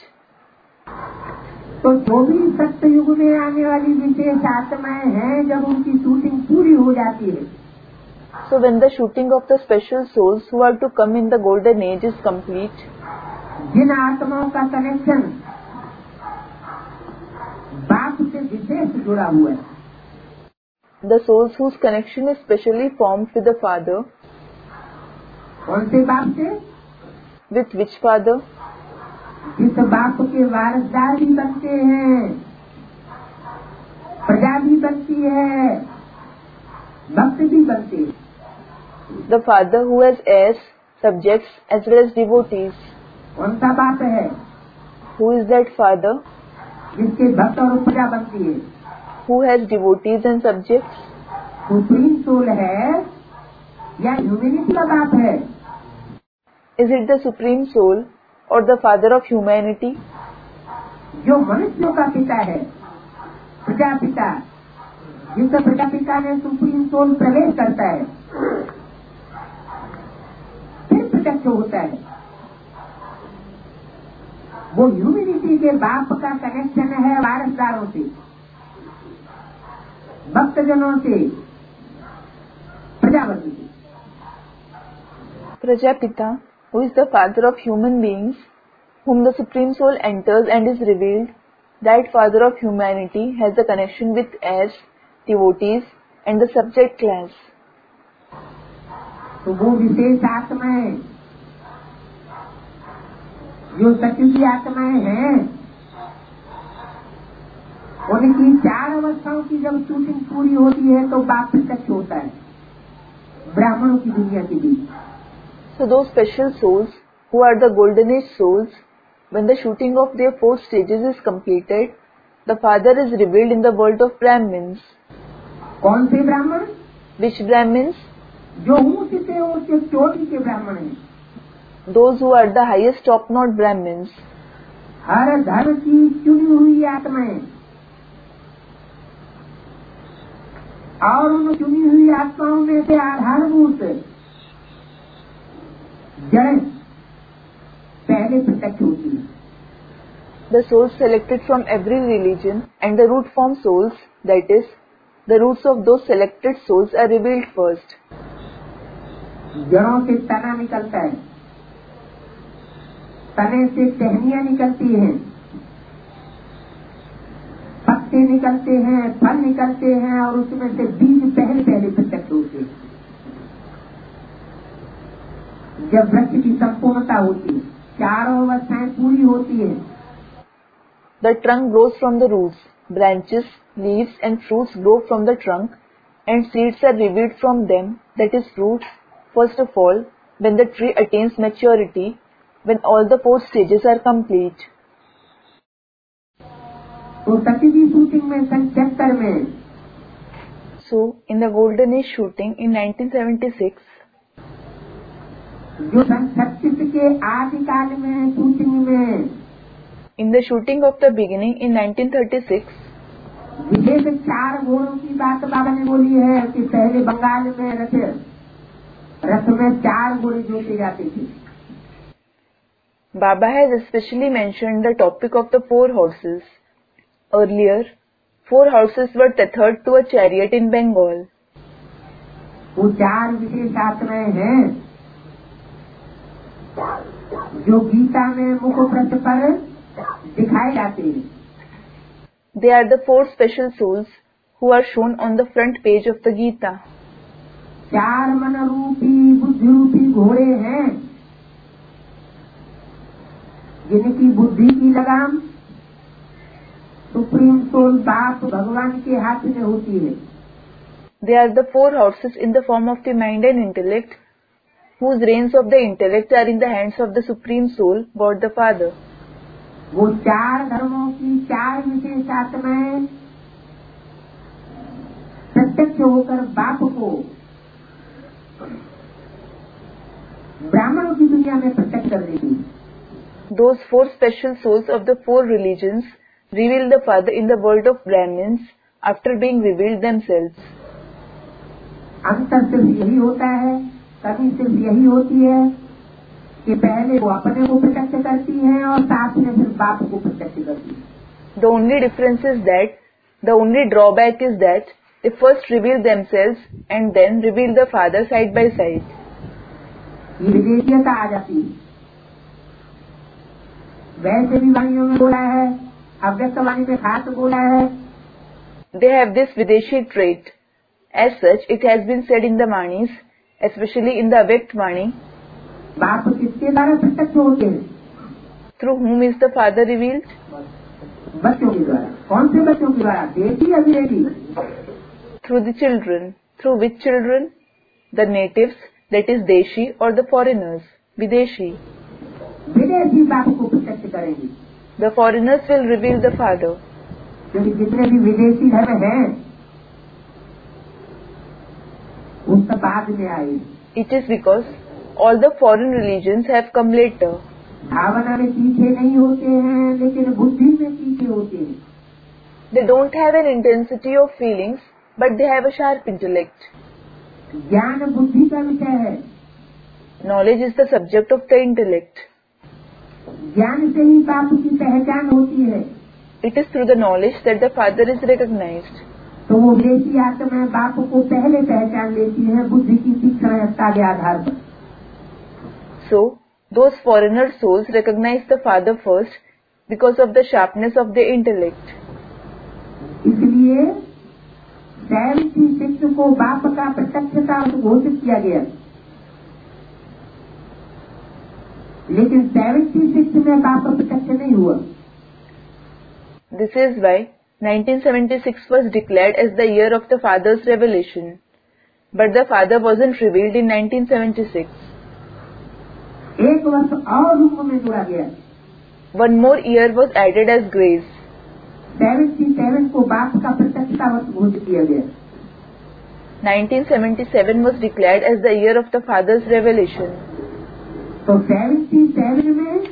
तो जो भी सत्य युग में आने वाली विशेष आत्माएं हैं, जब उनकी शूटिंग पूरी हो जाती है, So when the shooting of the special souls who are to come in the golden age is complete, जिन आत्माओं का कनेक्शन बाप से विशेष जुड़ा हुआ है, the souls whose connection is specially formed with the Father, कौन से बाप से? with which Father? जिस बाप के वारसदार भी बनते हैं, प्रजा भी बनती है, भक्त भी बनते हैं. The Father who has heirs, subjects as well as devotees. कौन सा बाप है? Who is that Father? जिसके भक्त और प्रजा बनती है. Who has devotees and subjects? Supreme soul है या ह्यूमैनिटी का बाप है? Is it the Supreme Soul or the Father of humanity? जो मनुष्यों का पिता है, प्रजापिता, जिस प्रजापिता ने सुप्रीम सोल प्रवेश करता है, फिर प्रत्यक्ष होता है. वो ह्यूमैनिटी के बाप का कनेक्शन है वारसदारों से, भक्तजनों से, प्रजावर्ग से. Prajapita, who is the Father of human beings, whom the Supreme Soul enters and is revealed, that Father of humanity has a connection with heirs, devotees and the subject class. तो वो विशेष आत्माएं जो सत्युगी आत्माएं हैं, उनकी चार अवस्थाओं की जब शूटिंग पूरी होती है तो बाप प्रत्यक्ष होता है ब्राह्मणों की दुनिया के बीच. So those special souls, who are the golden age souls, when the shooting of their four stages is completed, the Father is revealed in the world of Brahmins. कौन से ब्राह्मण? Which Brahmins? जो ऊंच से ऊंच चोटी के ब्राह्मण हैं. Those who are the highest top-notch Brahmins. हर धर्म की चुनी हुई आत्माएं, और उन चुनी हुई आत्माओं में से आधारभूत जड़ पहले प्रत्यक्ष होती है. The souls selected from every religion and the root form souls, that is, the roots of those selected souls are revealed first. जड़ों से तना निकलता है, तने से टहनियां निकलती हैं, पत्ते निकलते हैं, फल निकलते हैं और उसमें से बीज पहले पहले प्रत्यक्ष होते हैं. जब वृक्ष की संपूर्णता होती है, चारों अवस्थाएं पूरी होती है, The trunk grows from the roots, branches, leaves and fruits grow from the trunk and seeds are revealed from them, that is fruit, first of all, when the tree attains maturity, when all the four stages are complete. तो सतीजी शूटिंग में सन छिहत्तर में, So, in the Golden Age shooting in nineteen seventy-six, जो सन छत्तीस के आदिकाल में शूटिंग में, in the shooting of the beginning in nineteen thirty-six, विशेष चार घोड़ों की बात बाबा ने बोली है कि पहले बंगाल में रथ रथ में चार घोड़े जोते जाते थे. Baba has especially mentioned the topic of the four horses. Earlier, four horses were tethered to a chariot in Bengal. वो चार विशेष आत्माएं हैं जो गीता में मुखपृष्ठ पर दिखाए जाते हैं. They are the four special souls who are shown on the front page of the Gita. चार मन रूपी बुद्धि रूपी घोड़े हैं जिनकी बुद्धि की लगाम सुप्रीम सोल बाप भगवान के हाथ में होती है. They are the four horses in the form of the mind and intellect, whose reins of the intellect are in the hands of the Supreme Soul, God the Father. वो चार धर्मों की चार विशेष आत्माएं प्रत्यक्ष होकर बाप को ब्राह्मणों की दुनिया में प्रत्यक्ष कर देती। Those four special souls of the four religions reveal the Father in the world of Brahmins after being revealed themselves. अंतर सिर्फ यही होता है, कभी सिर्फ यही होती है कि पहले वो अपने को प्रत्यक्ष करती हैं और साथ में फिर बाप को प्रत्यक्ष करती है। The only difference is that, the only drawback is that they first reveal themselves and then reveal the Father side by side. ये विदेशियता आ जाती है। वैसे भी वाणियों में बोला है, अव्यक्त वाणी में खास बोला है। They have this Videshi trait. As such, it has been said in the Vanis, especially in the Avyakt Vani, बाप किसके द्वारा प्रत्यक्ष होते हैं? through whom is the Father revealed? बच्चों के द्वारा। कौन से बच्चों के द्वारा? देशी या विदेशी? Through the children. Through which children? The natives, that is Deshi, or the foreigners, Videshi. विदेशी बाप को प्रत्यक्ष करेंगे। The foreigners will reveal the Father. क्योंकि जितने भी विदेशी धर्म हैं, उसका बाद में आए। It is because all the foreign religions have come later. भावना में तीखे नहीं होते हैं, लेकिन बुद्धि में तीखे होते हैं। They don't have an intensity of feelings, but they have a sharp intellect. ज्ञान बुद्धि का विषय है। Knowledge is the subject of the intellect. ज्ञान से ही बाप की पहचान होती है। It is through the knowledge that the Father is recognized. तो वो विदेशी आत्मा बाप को पहले पहचान लेती है बुद्धि की तीक्ष्णता के आधार पर। So, those foreigner souls recognize the Father first because of the sharpness of their intellect. इसलिए सेवेंटी सिक्स को बाप का प्रत्यक्षता घोषित किया गया, लेकिन सेवेंटी सिक्स में बाप प्रत्यक्ष नहीं हुआ। This is why nineteen seventy-six was declared as the year of the Father's revelation. But the Father wasn't revealed in nineteen seventy-six. एक वर्ष और रूप में जोड़ा गया। One more year was added as grace. Seventy seven को बाप का प्रत्यक्षता वर्ष घोषित किया गया। nineteen seventy-seven was declared as the year of the Father's revelation. तो सेवेंटी सेवन में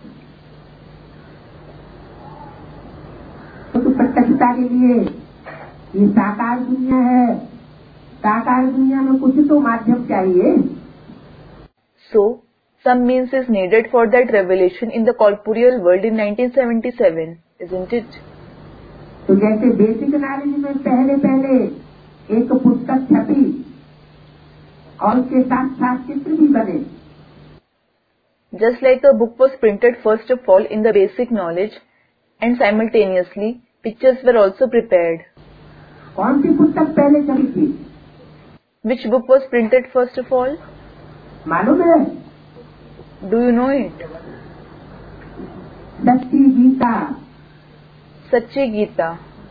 तो प्रत्यक्षता के लिए ये साकार दुनिया है, साकार दुनिया में कुछ तो माध्यम चाहिए। So, some means is needed for that revelation in the corporeal world in nineteen seventy-seven, isn't it? तो जैसे बेसिक नॉलेज में पहले पहले एक पुस्तक छपी और उसके साथ साथ चित्र भी बने। Just like a book was printed first of all in the basic knowledge, and simultaneously pictures were also prepared. कौन सी पुस्तक पहले छपी थी? Which book was printed first of all? मालूम है? Do you know it? सच्ची गीता। Sachi Gita.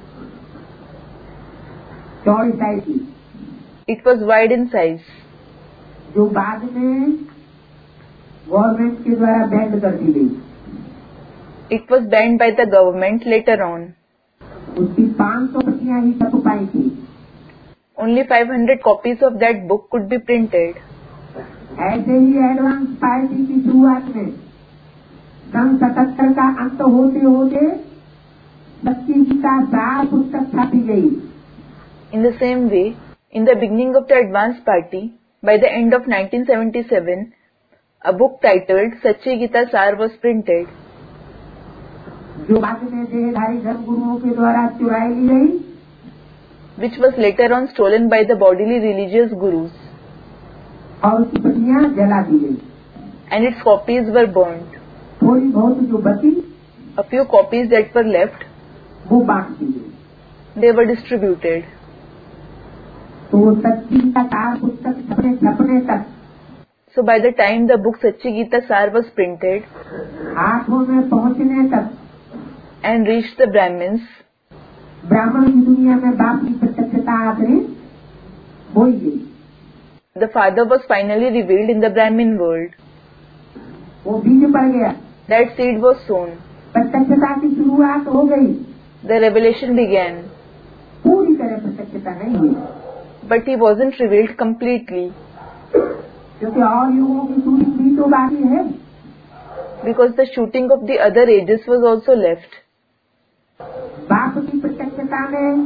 चौड़ी साइज की, It was wide in size. जो बाद में गवर्नमेंट के द्वारा बैन कर दी गई। It was banned by the government later on. उसकी पाँच सौ प्रतियां ही छप पाई थी। Only five hundred copies of that book could be printed. ऐसे ही एडवांस पार्टी की शुरुआत में सन सतहत्तर का अंत होते होते सच्ची गीता सार पुस्तक छापी गई। In the same way, in the beginning of the advance party, by the end of nineteen seventy-seven, a book titled Sachi Gita Sar was printed. जो बाद में देहधारी धर्म गुरुओं के द्वारा चुराई ली गई, which was later on stolen by the bodily religious gurus, और उसकी प्रतियां जला दी गई। and its copies were burnt. थोड़ी बहुत जो बची, A few copies that were left, वो बांट दी गई। they were distributed. तो वो सच्ची गीता सार पुस्तक छपने छपने तक, So by the time the book Sachi Gita Sar was printed हाथों में पहुंचने तक, and reached the Brahmins, ब्राह्मण की दुनिया में बाप की प्रत्यक्षता आखिरी हो ही गई। the Father was finally revealed in the Brahmin world. वो बीज पड़ गया, That seed was sown. प्रत्यक्षता की शुरुआत हो गई, The revelation began, पूरी तरह प्रत्यक्षता नहीं हुई, but he wasn't revealed completely क्योंकि और युगों की शूटिंग भी तो बाकी है। because the shooting of the other ages was also left. बाप की प्रत्यक्षता में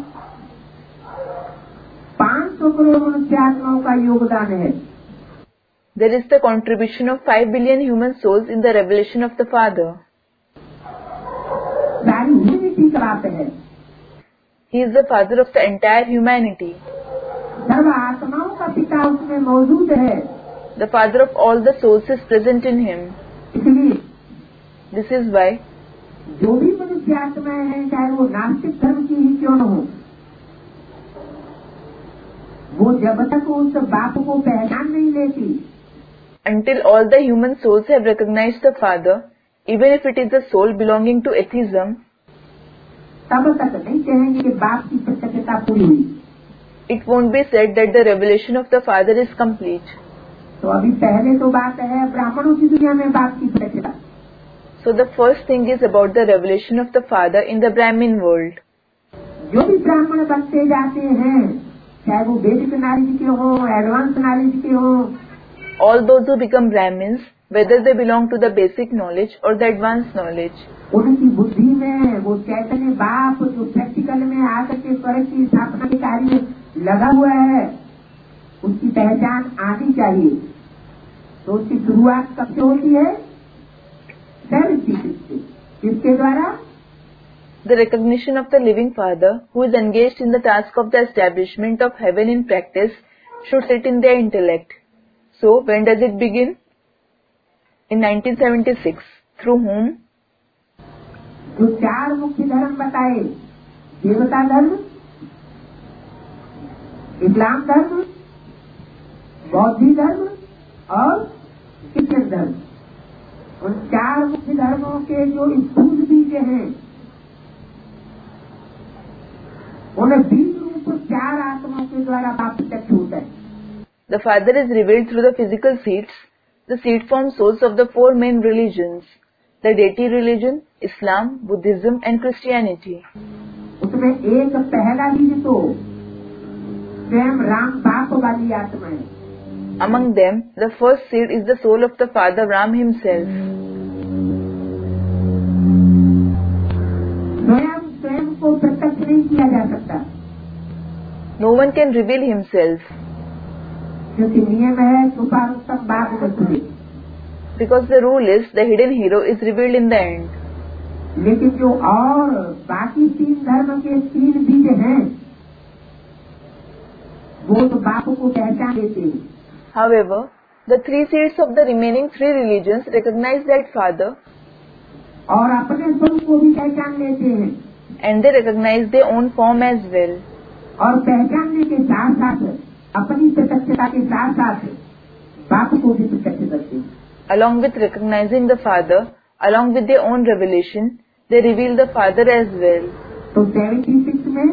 पाँच सौ करोड़ मनुष्य आत्माओं का योगदान है। There is the contribution of five billion human souls in the revelation of the Father. सारी ह्यूमैनिटी का बाप है, He is the Father of the entire humanity, सर्व आत्माओं का पिता उसमें मौजूद है। the Father of all the souls is present in him. इसलिए This is why जो भी मनुष्य आत्माएं हैं, चाहे वो नास्तिक धर्म की ही क्यों न हो, वो जब तक उस बाप को पहचान नहीं लेती, until all the human souls have recognized the Father, even if it is a soul belonging to atheism, तब तक नहीं कहेंगे कि बाप की प्रत्यक्षता पूरी हुई। it won't be said that the revelation of the Father is complete. तो अभी पहले तो बात है ब्राह्मणों की दुनिया में बाप की प्रत्यक्षता। So the first thing is about the revelation of the Father in the Brahmin world. जो भी ब्राह्मण बनते जाते हैं, चाहे वो बेसिक नॉलेज के हों, एडवांस नॉलेज के हों, All those who become Brahmins, whether they belong to the basic knowledge or the advanced knowledge, उनकी बुद्धि में वो चैतन्य बाप जो प्रैक्टिकल में आकर के स्वर्ग की स्थापना के कार्य में लगा हुआ है, उसकी पहचान आनी चाहिए। तो उसकी शुरुआत कब से होती है? सेल्फ से। किसके द्वारा? the recognition of the living Father, who is engaged in the task of the establishment of heaven in practice, should sit in their intellect. So, when does it begin? In nineteen seventy-six. Through whom? जो चार मुख्य धर्म बताए, देवता धर्म, इस्लाम धर्म, बौद्ध धर्म और क्रिश्चियन धर्म, उन चार मुख्य धर्मों के जो स्थूल बीज हैं, उन्हें बीज रूप चार आत्माओं के द्वारा बाप प्रत्यक्ष होता है। The Father is revealed through the physical seeds, the seed form souls of the four main religions, the deity religion, Islam, Buddhism and Christianity. उसमें एक पहला बीज तो स्वयं राम बाप वाली आत्मा है। Among them, the first seed is the soul of the Father Ram himself. स्वयं स्वयं को प्रत्यक्ष नहीं किया जा सकता, No one can reveal himself क्योंकि नियम है सुपारुत्तम बाप बसुरे। because the rule is the hidden hero is revealed in the end. लेकिन जो और बाकी तीन धर्म के तीन बीज हैं, वो तो बाप को पहचान लेते हैं। However, the three seeds of the remaining three religions recognize that Father और अपने स्वरूप को भी पहचान लेते हैं, and they recognize their own form as well. और पहचानने के साथ साथ अपनी प्रत्यक्षता के साथ साथ बाप को भी प्रत्यक्ष करते हैं। Along with recognizing the Father, along with their own revelation, they reveal the Father as well. तो छिहत्तर में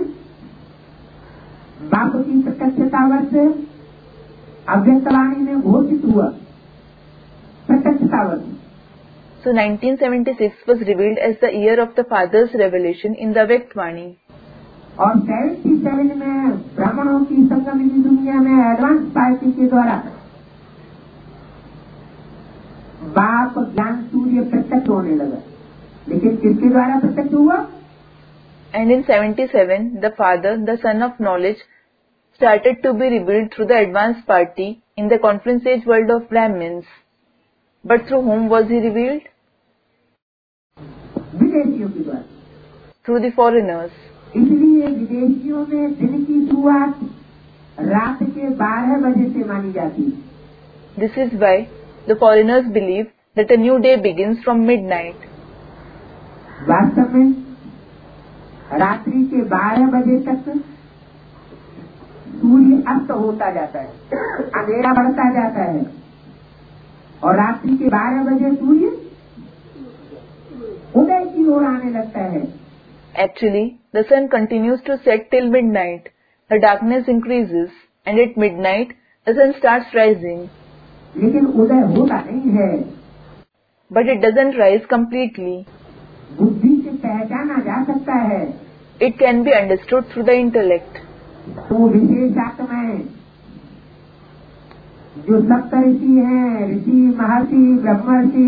बाप की प्रत्यक्षता वर्ष अव्यक्तवाणी में घोषित हुआ प्रत्यक्षता वर्ष। So nineteen seventy-six was revealed as the year of the Father's revelation in the Vyaktwani. और सतहत्तर में ब्राह्मणों की संगम की दुनिया में एडवांस पार्टी के द्वारा बाप ज्ञान सूर्य प्रत्यक्ष होने लगा। लेकिन किसके द्वारा प्रत्यक्ष हुआ? And in seventy-seven, the Father, the Son of Knowledge, started to be revealed through the advanced party in the conference age world of Brahmins. But through whom was he revealed? विदेशियों के द्वारा। Through the foreigners. इसलिए विदेशियों में दिन की शुरुआत रात के बारह बजे से मानी जाती है। This is why the foreigners believe that a new day begins from midnight. वास्तव में रात्रि के बारह बजे तक सूर्य अस्त होता जाता है, अंधेरा बढ़ता जाता है, और रात्रि के बारह बजे सूर्य उदय की ओर आने लगता है। Actually, the sun continues to set till midnight. The darkness increases, and at midnight, the sun starts rising, लेकिन उदय होता नहीं है। but it doesn't rise completely. बुद्धि से पहचाना जा सकता है। It can be understood through the intellect. तो विशेष आत्माएं जो सप्त ऋषि हैं, ऋषि, महर्षि, ब्रह्मर्षि,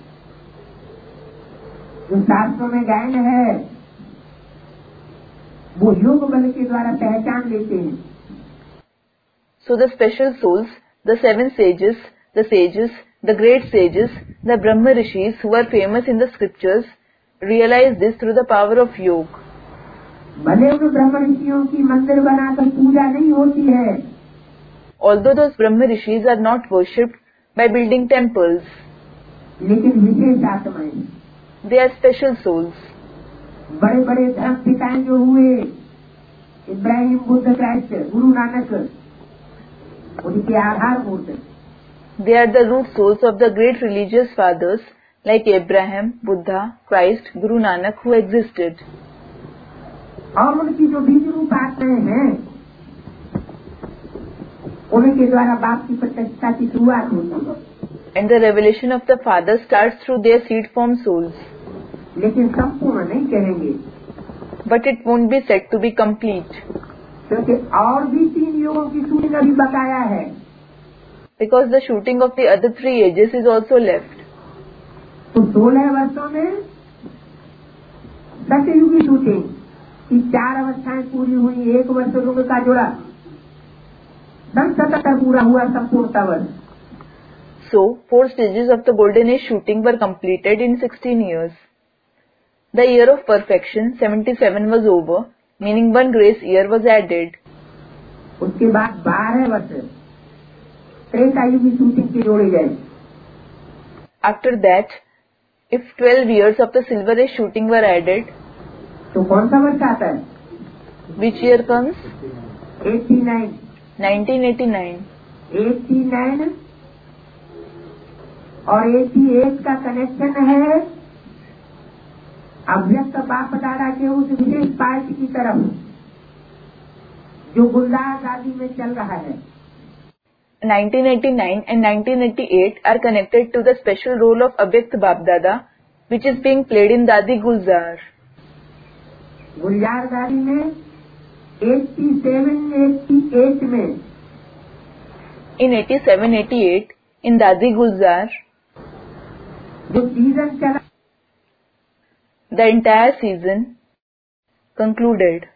जो शास्त्रों में गायन है, वो योग बल के द्वारा पहचान लेते हैं। So the special souls, the seven sages, the sages, the great sages, the Brahma Rishis who are famous in the scriptures, realize this through the power of yoga. भले उन ब्रह्म ऋषियों की मंदिर बनाकर पूजा नहीं होती है, Although those Brahma Rishis are not worshipped by building temples, लेकिन विशेष आत्माएं, they are special souls. बड़े बड़े धर्म पिताएं जो हुए, इब्राहिम, बुद्ध, क्राइस्ट, गुरु नानक, उनके आधार मूर्त, They are the root souls of the great religious fathers like Abraham, Buddha, Christ, Guru Nanak who existed. और उनकी जो बीज रूप आत्माएं हैं, उनके द्वारा बाप की प्रतिष्ठा की शुरुआत होती है। And the revelation of the Father starts through their seed form souls. लेकिन संपूर्ण नहीं कहेंगे, But it won't be said to be complete, क्योंकि और भी तीन युगों की शूटिंग अभी बकाया है। because the shooting of the other three ages is also left. तो सोलह वर्षों में सतयुग की शूटिंग की चार अवस्थाएं पूरी हुई, एक वर्ष युग का जोड़ा, दस सतहत्तर पूरा हुआ संपूर्ण वर्ष। So, four stages of the Golden Age shooting were completed in sixteen years. The year of perfection, seventy-seven, was over, meaning one grace year was added. उसके बाद बारह वर्ष त्रेता युग की शूटिंग के जोड़े गए। After that, if twelve years of the Silver Age shooting were added, तो कौन सा वर्ष आता है? which year comes? Eighty nine. nineteen eighty-nine. Eighty nine और अठासी का कनेक्शन है अव्यक्त बाप दादा के उस विशेष पार्टी की तरफ जो गुलदार आदि में चल रहा है। nineteen eighty-nine and nineteen eighty-eight are connected to the special role of Avyakt Bap Dada, which is being played in Dadi Gulzar. गुलजार दादी में सत्तासी अट्ठासी में In eighty-seven eighty-eight, in Dadi Gulzar, जो सीजन चला, the entire season concluded.